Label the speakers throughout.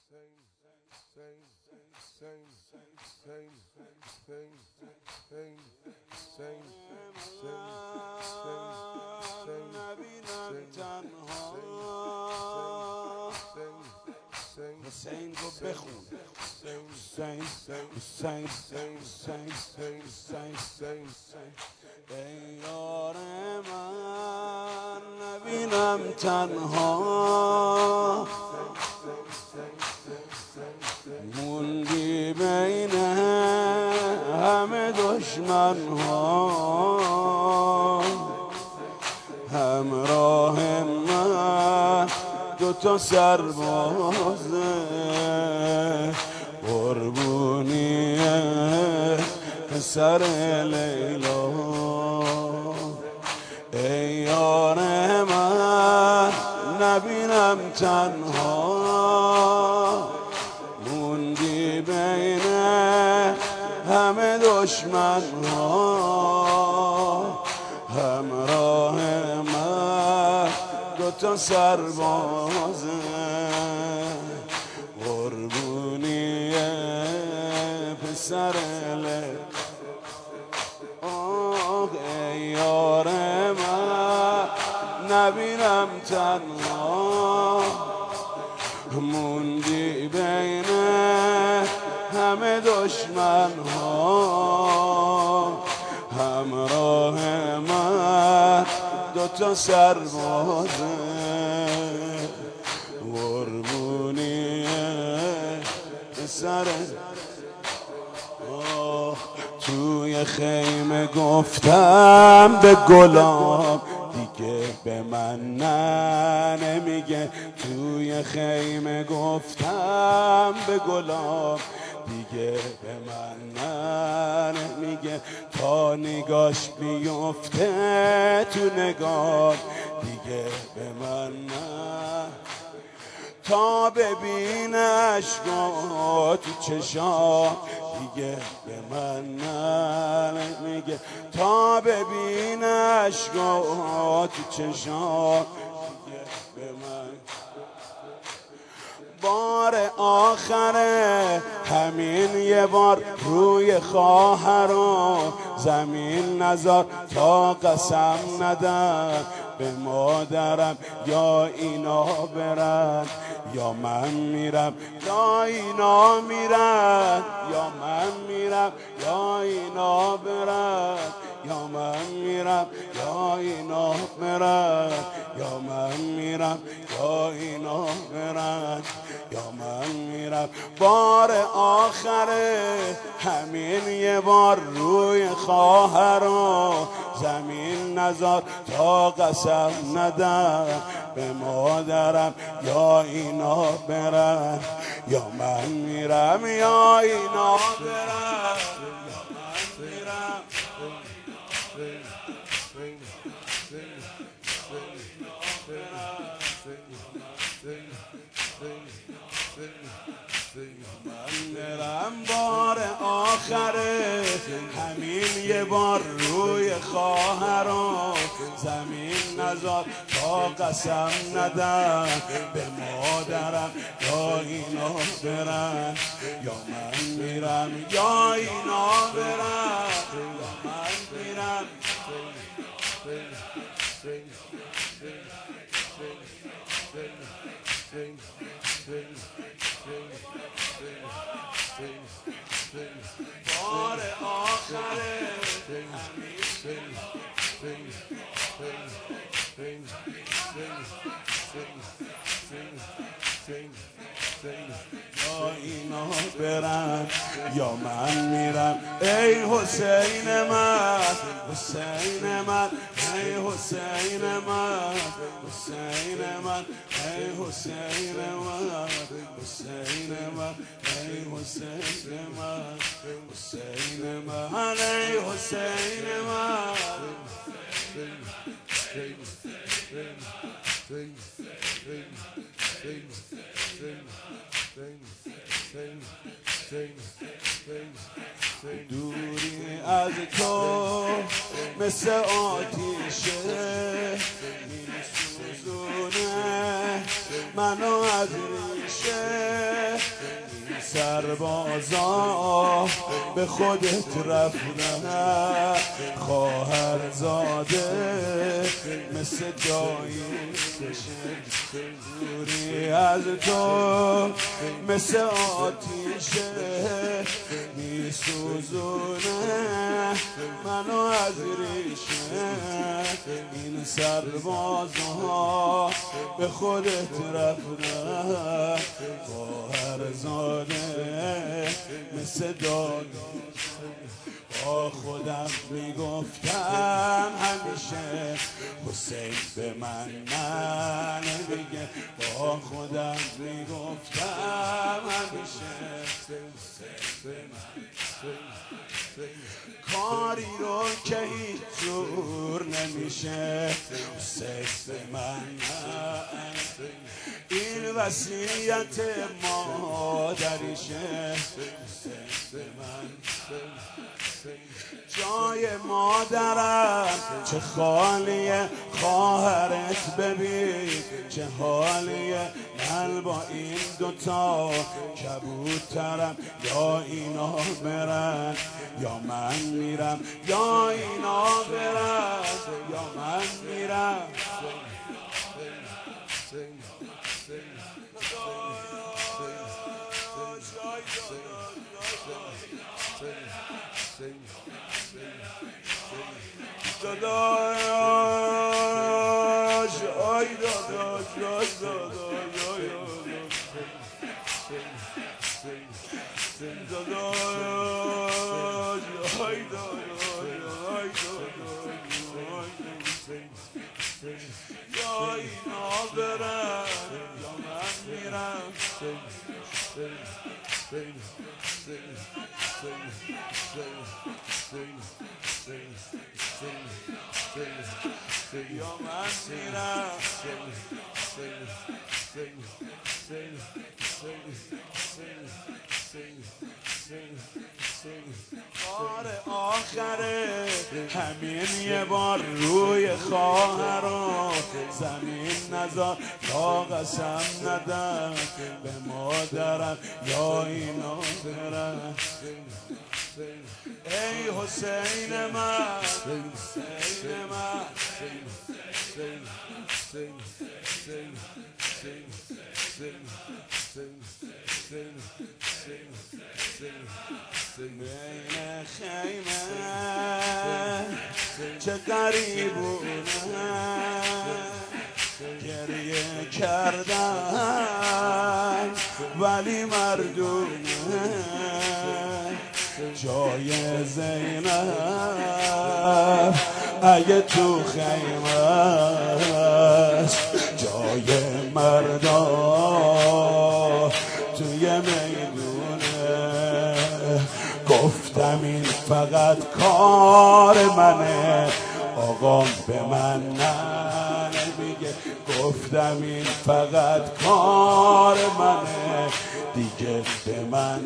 Speaker 1: حسین رو بخون. حسین حسین حسین حسین ای یار من نبینم تنها، موندی بین همه دشمن ها، همراه من دوتا سربازه قربونی پسر لیلا. ای یار من نبینم تنها، موندی بین همه دشمن ها، همراه من دوتا سربازه قربونی پسر لیلا. ای یار من نبینم تنها، موندی بین همه دشمن ها، همراه من دوتا سربازه قربونی سر. توی خیمه گفتم به گلاب دیگه به من نه نمیگه، توی خیمه گفتم به گلاب دیگه به من نه نمیگه، تا نگاش بیفته تو نگاه دیگه به من نه، تا ببینه عشقا تو چشا دیگه به من نه میگه، تا ببینه عشقا تو چشا دیگه به من. بار آخره همین یه بار روی خواهر و زمین نذار، تا قسم ندم به مادرم یا اینا برن یا من میرم، یا اینا میرن یا من میرم، یا اینا برن یا من میرم، یا اینا برن یا من میرم، یا اینا برن یا من میرم. بار آخره همین یه بار روی خواهر و زمین نذار، تا قسم ندم به مادرم یا اینا برن یا من میرم، یا اینا برن یا من میرم. من بار آخره همین یه بار روی خواهر و زمین نذار، تا قسم ندم به مادرم یا اینا برن یا من میرم، یا اینا برن یا من میرم. بار آخره یا اینا برن یا من میرم. ای حسین من حسین من ای حسین من حسین من ای حسین من حسین من ای حسین من حسین من ای حسین من. دوری از تو مثل آتیشه میسوزونه منو از ریشه سربازا به خودت رفتن خواهر زاده مثل جایی دوری از تو مثل آتیشه میسوزونه منو از ریشه این سربازها به خودت رفتن خواهر زاده مثل داد با خودم میگفتم همیشه حسین به من نمیگه با خودم میگفتم همیشه حسین به من کاری رو که هیچ جور نمیشه حسین به من این وصیت مادریشه حسین به من جای مادرم چه خالیه خواهرت ببین چه حالیه من با این دوتا کبوترم یا اینا برن یا من میرم یا اینا برن یا من میرم داداش آی داداش آی داداش آی داداش یا اینا برن یا من میرم یا من میرم بار آخره همین یه بار روی خواهرم زمین نذار تا قسم ندم به مادرم یا اینا برم ای حسین من حسین من بین خیمه چه غریبونه گریه کردن ولی مردونه جای زینب اگه تو خیمه است جای مردا توی میدونه گفتم این فقط کار منه آقام به من نمیگه گفتم این فقط کار منه دیگه به من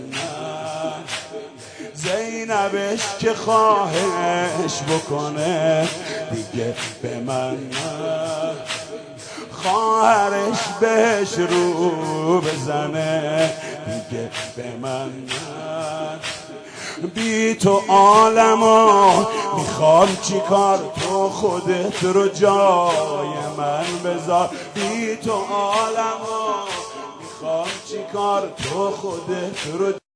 Speaker 1: زینبش که خواهش بکنه دیگه به من خواهرش بهش رو بزنه دیگه به من بی تو عالمو میخوام چیکار تو خودت رو جای من بذار بی تو عالمو میخوام چیکار تو خودت رو